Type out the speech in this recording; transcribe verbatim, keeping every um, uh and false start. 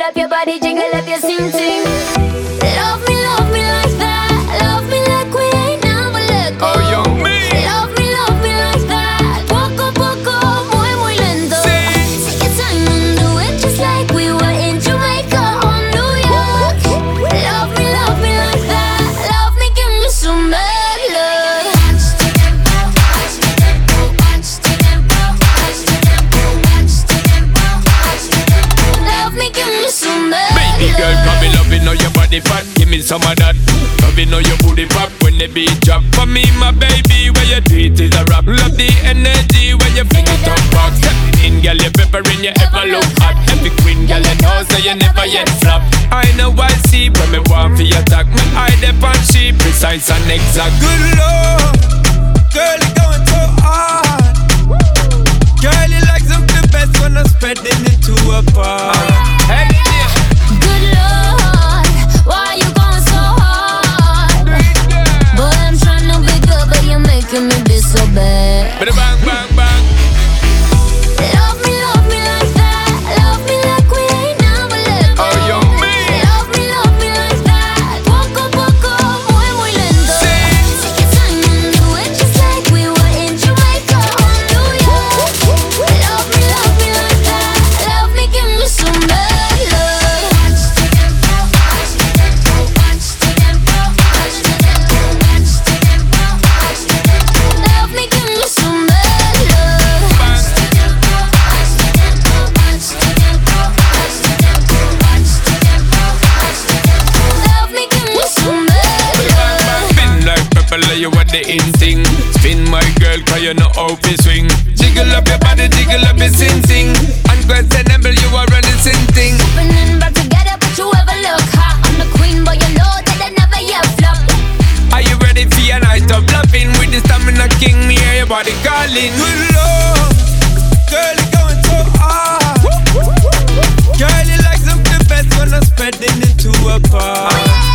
up your body, jiggle up your sing sing. Love me, love me like that. Love me like we ain't never let go. Oh, young me. Love me, love me like that. Poco, poco, muy, muy lento. Take your time and do it just like we were in Jamaica or New York. Love me, love me like that. Love me, give me some bad love. Love me, give me some bad love. Baby girl, come me loving how your body fat. Give me some of that. Loving how your booty pop when the beat drop. For me, my baby, where you do it is a rap. Love the energy when you fling it up back. Stepping in, girl, you peppering, you ever look hot. Every queen, girl, you know, so you never yet flop. I know I see when me want for your attack. Me eye dep on she precise and exact. Good lord, girl, you going so hard. Girl, you like something best when I'm spreading it to a bar. Hey, yeah. Good Lord, why you going so hard? Boy, I'm trying to be good, but you're making me be so bad. Bada bang, bang, bang. Love me, love me like that. Love me like we ain't never let go. Oh, young me. Love me, love me like that. Poco, poco, muy, muy lento. Take your time and do it just like we were in Jamaica or New York. Love me, love me like that. Love me, give me some bad love. Love me, give me some bad love. Love me, give me some bad love. Spin like purple, you are the in thing. Spin my girl, cause you know how to swing. Jiggle up your body, jiggle up your sing sing. Unquestionable, you are running sing thing. Opening back together, but you ever look hot. I'm the queen, but you know that I never yet flop. Are you ready for your night of loving? With the stamina king, me hear your body calling. Good lord, girl, you going so hard. Girl, you like something best when I'm spreading it to a bar.